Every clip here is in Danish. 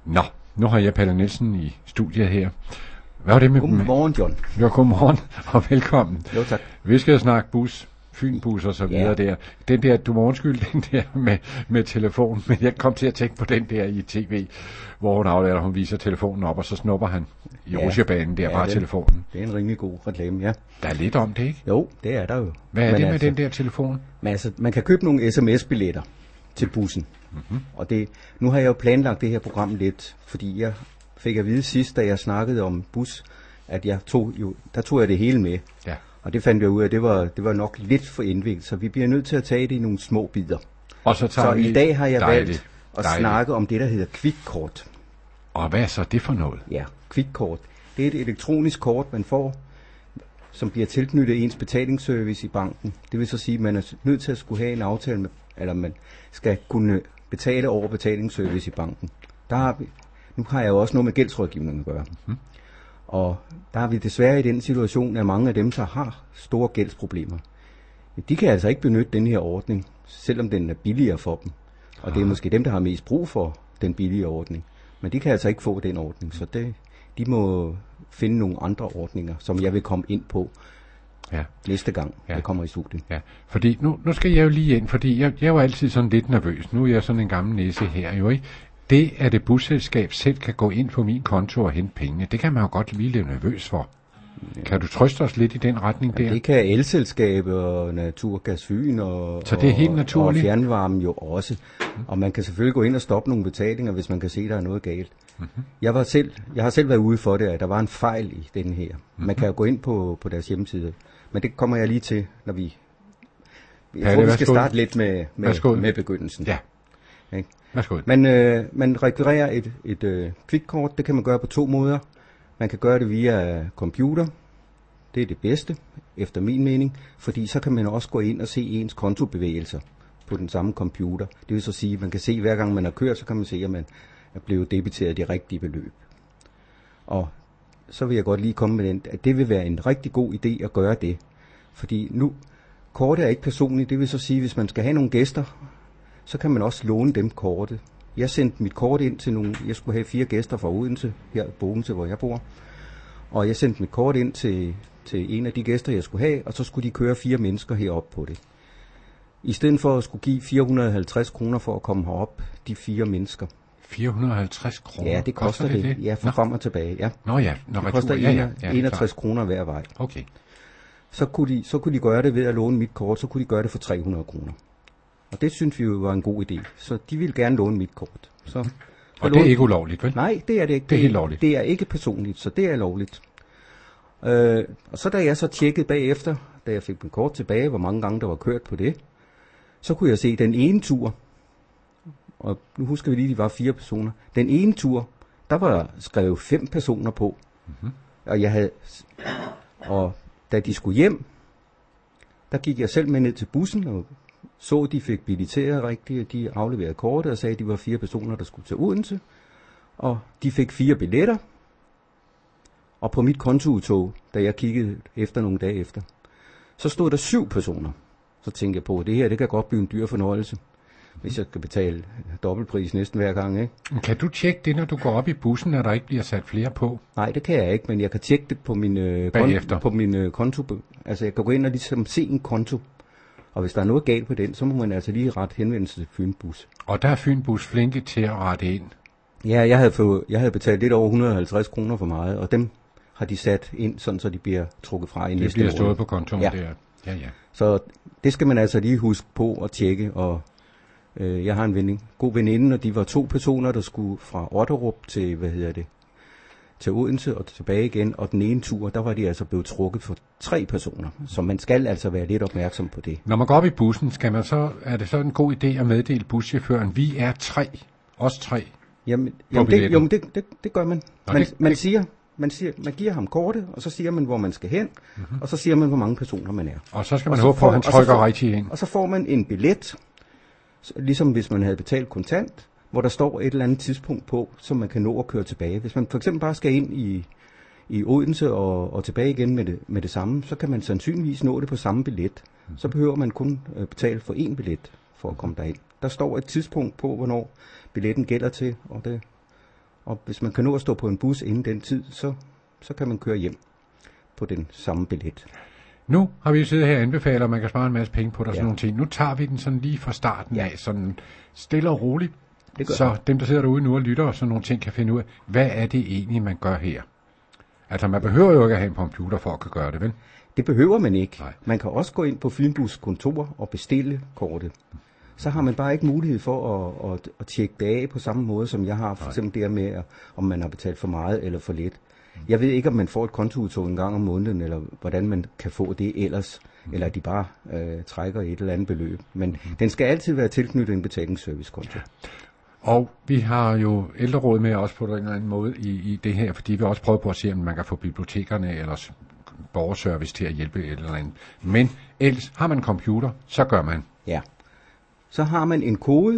Nå, nu har jeg Palle Nielsen i studiet her. Hvad var det med Godmorgen, John. Ja, godmorgen og velkommen. Jo, tak. Vi skal snakke bus, Fynbus og så videre der. Den der, du må undskylde den der med telefonen, men jeg kom til at tænke på den der i tv, hvor hun viser telefonen op, og så snupper han i rutsjebanen der, bare telefonen. Det er en rimelig god reklame, ja. Der er lidt om det, ikke? Jo, det er der jo. Hvad er det med den der telefon? Men altså, man kan købe nogle sms-billetter til bussen. Mm-hmm. Og nu har jeg jo planlagt det her program lidt, fordi jeg fik at vide sidst, da jeg snakkede om bus, at der tog jeg det hele med. Ja. Og det fandt jeg ud af, det var nok lidt for indviklet, så vi bliver nødt til at tage det i nogle små bidder. Og så i dag har jeg valgt at snakke om det, der hedder kvikkort. Og hvad er så det for noget? Ja, kvikkort. Det er et elektronisk kort, man får, som bliver tilknyttet ens betalingsservice i banken. Det vil så sige, at man er nødt til at skulle have en aftale med, eller man skal kunne betale over betalingsservice i banken. Nu har jeg jo også noget med gældsrådgivning at gøre. Mm. Og der er vi desværre i den situation, at mange af dem, der har store gældsproblemer, de kan altså ikke benytte den her ordning, selvom den er billigere for dem. Og det er måske dem, der har mest brug for den billige ordning. Men de kan altså ikke få den ordning, så de må finde nogle andre ordninger, som jeg vil komme ind på næste gang, jeg kommer i studiet. Ja, fordi nu skal jeg jo lige ind, fordi jeg er jo altid sådan lidt nervøs. Nu er jeg sådan en gammel næse her, jo ikke? Det, at et busselskab selv kan gå ind på min konto og hente pengene, det kan man jo godt blive lidt nervøs for. Ja. Kan du trøste os lidt i den retning der? Det kan elselskabet og Naturgas Fyn så det er helt naturligt? Og fjernvarmen jo også. Og man kan selvfølgelig gå ind og stoppe nogle betalinger, hvis man kan se, at der er noget galt. Mm-hmm. Jeg har selv været ude for det, at der var en fejl i den her. Mm-hmm. Man kan jo gå ind på deres hjemmeside. Men det kommer jeg lige til, når vi... Jeg tror, vi skal starte lidt med begyndelsen. Ja. Okay. Værsgo. Man rekvirerer et kvikkort. Det kan man gøre på 2 måder. Man kan gøre det via computer. Det er det bedste, efter min mening. Fordi så kan man også gå ind og se ens kontobevægelser på den samme computer. Det vil så sige, at man kan se, hver gang man har kørt, så kan man se, at man er blevet debiteret det rigtige beløb. Og så vil jeg godt lige komme med den, at det vil være en rigtig god idé at gøre det. Fordi nu, kortet er ikke personligt. Det vil så sige, at hvis man skal have nogle gæster, så kan man også låne dem kortet. Jeg sendte mit kort ind til jeg skulle have 4 gæster fra Odense, her på Odense, hvor jeg bor. Og jeg sendte mit kort ind til en af de gæster, jeg skulle have, og så skulle de køre 4 mennesker herop på det. I stedet for at skulle give 450 kroner for at komme herop, de 4 mennesker. 450 kroner? Ja, det koster det. Ja, for frem og tilbage, ja. Nå ja, det koster 61 kroner hver vej. Okay. Så kunne de gøre det ved at låne mit kort, så kunne de gøre det for 300 kroner. Og det synes vi jo var en god idé. Så de ville gerne låne mit kort. Og det er ikke ulovligt, vel? Nej, det er det ikke. Det er helt lovligt. Det er ikke personligt, så det er lovligt. Og så da jeg så tjekkede bagefter, da jeg fik mit kort tilbage, hvor mange gange der var kørt på det, så kunne jeg se den ene tur, og nu husker vi lige, de var 4 personer. Den ene tur, der var skrevet 5 personer på. Mm-hmm. Og da de skulle hjem, der gik jeg selv med ned til bussen og så de fik billetteret rigtigt, de afleverede kortet og sagde, at de var 4 personer, der skulle til Odense. Og de fik 4 billetter. Og på mit kontoudtog, da jeg kiggede efter nogle dage efter, så stod der 7 personer. Så tænkte jeg på, at det kan godt blive en dyr fornøjelse, hvis jeg skal betale dobbeltpris næsten hver gang, ikke? Kan du tjekke det, når du går op i bussen, når der ikke bliver sat flere på? Nej, det kan jeg ikke, men jeg kan tjekke det på min konto. Altså, jeg kan gå ind og ligesom se en konto. Og hvis der er noget galt på den, så må man altså lige rette henvendelse til Fynbus. Og der er Fynbus flinke til at rette ind? Ja, jeg havde betalt lidt over 150 kroner for meget, og dem har de sat ind, sådan så de bliver trukket fra i næste måned. Det bliver stået på kontoen der. Ja. Så det skal man altså lige huske på at tjekke, og jeg har en god veninde, og de var 2 personer, der skulle fra Otterup til, til Odense og tilbage igen, og den ene tur, der var de altså blevet trukket for 3 personer, så man skal altså være lidt opmærksom på det. Når man går op i bussen, er det så en god idé at meddele buschaufføren, vi er 3, os 3? Jamen det gør man. Man giver ham kortet, og så siger man, hvor man skal hen, og så siger man, hvor mange personer man er. Og så skal man håbe på, at han trykker rigtigt ind. Og så får man en billet, ligesom hvis man havde betalt kontant, hvor der står et eller andet tidspunkt på, som man kan nå at køre tilbage. Hvis man for eksempel bare skal ind i Odense og tilbage igen med det samme, så kan man sandsynligvis nå det på samme billet. Så behøver man kun betale for 1 billet for at komme derind. Der står et tidspunkt på, hvornår billetten gælder til, Og hvis man kan nå at stå på en bus inden den tid, så kan man køre hjem på den samme billet. Nu har vi jo siddet her og anbefaler, at man kan spare en masse penge på det og Ja. sådan nogle ting. Nu tager vi den sådan lige fra starten af, sådan stille og roligt. Det gør Så vi. dem, der sidder derude nu og lytter og sådan nogle ting, kan finde ud af, hvad er det egentlig, man gør her? Altså, man behøver jo ikke at have en computer for at kunne gøre det, vel? Det behøver man ikke. Nej. Man kan også gå ind på Fynbus kontor og bestille kortet. Så har man bare ikke mulighed for at tjekke det af på samme måde, som jeg har. For eksempel der med, om man har betalt for meget eller for lidt. Jeg ved ikke, om man får et kontoudtog en gang om måneden, eller hvordan man kan få det ellers. Eller at de bare trækker et eller andet beløb. Men den skal altid være tilknyttet en betalingsservicekonto. Og vi har jo ældreråd med også på en eller anden måde i det her, fordi vi også prøver på at se, om man kan få bibliotekerne eller borgerservice til at hjælpe et eller andet. Men ellers har man en computer, så gør man. Ja. Så har man en kode.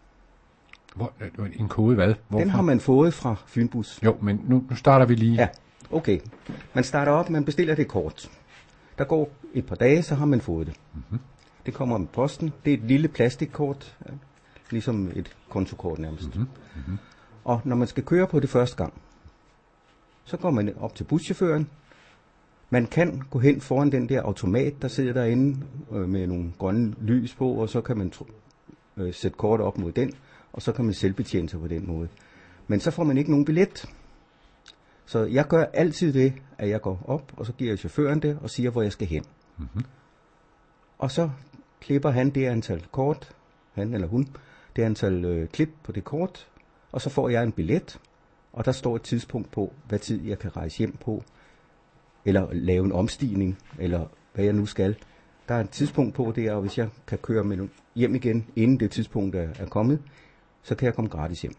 En kode hvad? Hvorfor? Den har man fået fra Fynbus. Jo, men nu starter vi lige. Ja, okay. Man starter op, man bestiller det kort. Der går et par dage, så har man fået det. Mm-hmm. Det kommer med posten. Det er et lille plastikkort, ligesom et kontokort nærmest. Mm-hmm. Mm-hmm. Og når man skal køre på det første gang, så går man op til buschaufføren. Man kan gå hen foran den der automat, der sidder derinde med nogle grønne lys på, og så kan man sætte kortet op mod den, og så kan man selvbetjene sig på den måde. Men så får man ikke nogen billet. Så jeg gør altid det, at jeg går op, og så giver jeg chaufføren det, og siger, hvor jeg skal hen. Mm-hmm. Og så klipper han det antal kort, han eller hun, det antal klip på det kort, og så får jeg en billet, og der står et tidspunkt på, hvad tid jeg kan rejse hjem på, eller lave en omstigning, eller hvad jeg nu skal. Der er et tidspunkt på det, og hvis jeg kan køre med hjem igen, inden det tidspunkt er kommet, så kan jeg komme gratis hjem.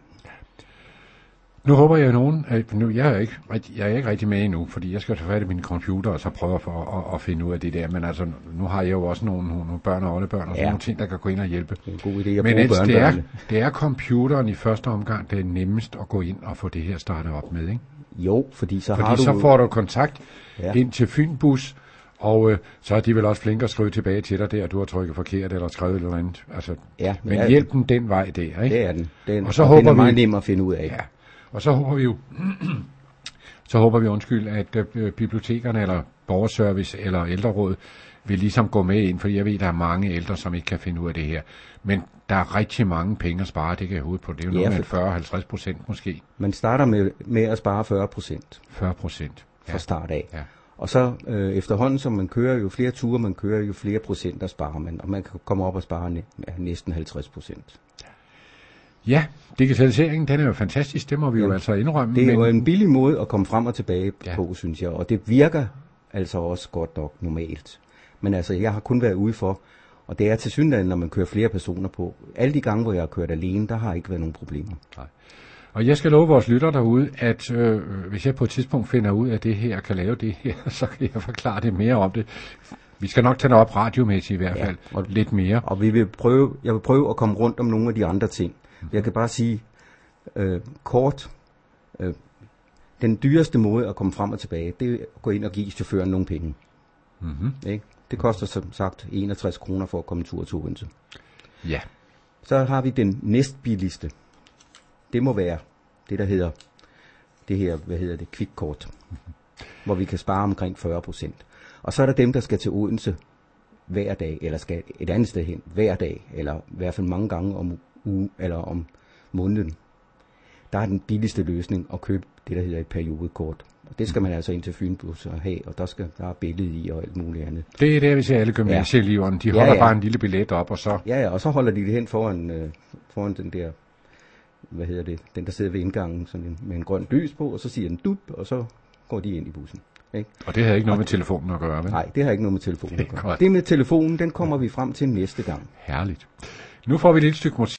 Nu håber jeg nogen, at jeg er ikke rigtig med endnu, fordi jeg skal tage fat i min computer og så prøve at finde ud af det der. Men altså, nu har jeg jo også nogle børn og oldebørn og sådan nogle ting, der kan gå ind og hjælpe. Det er en god idé at men bruge børnebørnene. Det er computeren i første omgang, det er nemmest at gå ind og få det her startet op med, ikke? Jo, fordi har du... så får du kontakt ind til Fynbus, og så er de vel også flinke at skrive tilbage til dig der, du har trykket forkert eller skrevet eller andet. Altså, men hjælp den den vej der, ikke? Det er den. Og så håber den er vi, meget nem at finde ud af. Ja. Og så håber vi, at bibliotekerne eller borgerservice eller ældreråd vil ligesom gå med ind, for jeg ved, at der er mange ældre, som ikke kan finde ud af det her. Men der er rigtig mange penge at spare, det kan jeg hovedet på. Det er jo noget med 40-50% måske. Man starter med at spare 40%. 40%. Fra start af. Ja. Og så efterhånden, som man kører, jo flere ture man kører, jo flere procenter sparer man. Og man kan komme op og spare næsten 50%. Ja, digitaliseringen, den er jo fantastisk, det må vi jo altså indrømme. Det er jo en billig måde at komme frem og tilbage på, synes jeg. Og det virker altså også godt nok normalt. Men altså, jeg har kun været ude for, og det er tilsyneladende, når man kører flere personer på. Alle de gange, hvor jeg har kørt alene, der har ikke været nogen problemer. Nej. Og jeg skal love vores lytter derude, at hvis jeg på et tidspunkt finder ud af det her, kan lave det her, så kan jeg forklare det mere om det. Vi skal nok tage det op radiomæssigt i hvert fald, og lidt mere. Og jeg vil prøve at komme rundt om nogle af de andre ting. Jeg kan bare sige kort, den dyreste måde at komme frem og tilbage, det er at gå ind og give chaufføren nogle penge. Mm-hmm. Ikke? Det koster som sagt 61 kroner for at komme tur til Odense. Ja. Så har vi den næstbilligste. Det må være det, der hedder det her, kvikkort, hvor vi kan spare omkring 40%. Og så er der dem, der skal til Odense hver dag, eller skal et andet sted hen hver dag, eller i hvert fald mange gange om uge eller om måneden. Der er den billigste løsning at købe det, der hedder et periodekort. Og det skal man altså ind til Fynbus og have, og der er billede i og alt muligt andet. Det er det, vi ser alle gymnasieeleverne. De holder bare en lille billet op, og så... Ja, og så holder de det hen foran den der, den der sidder ved indgangen sådan med en grøn lys på, og så siger den dup, og så går de ind i bussen. Ikke? Og det har ikke noget med telefonen at gøre, vel? Nej, det har ikke noget med telefonen at gøre. Det med telefonen, den kommer vi frem til næste gang. Herligt. Nu får vi et lille stykke musik.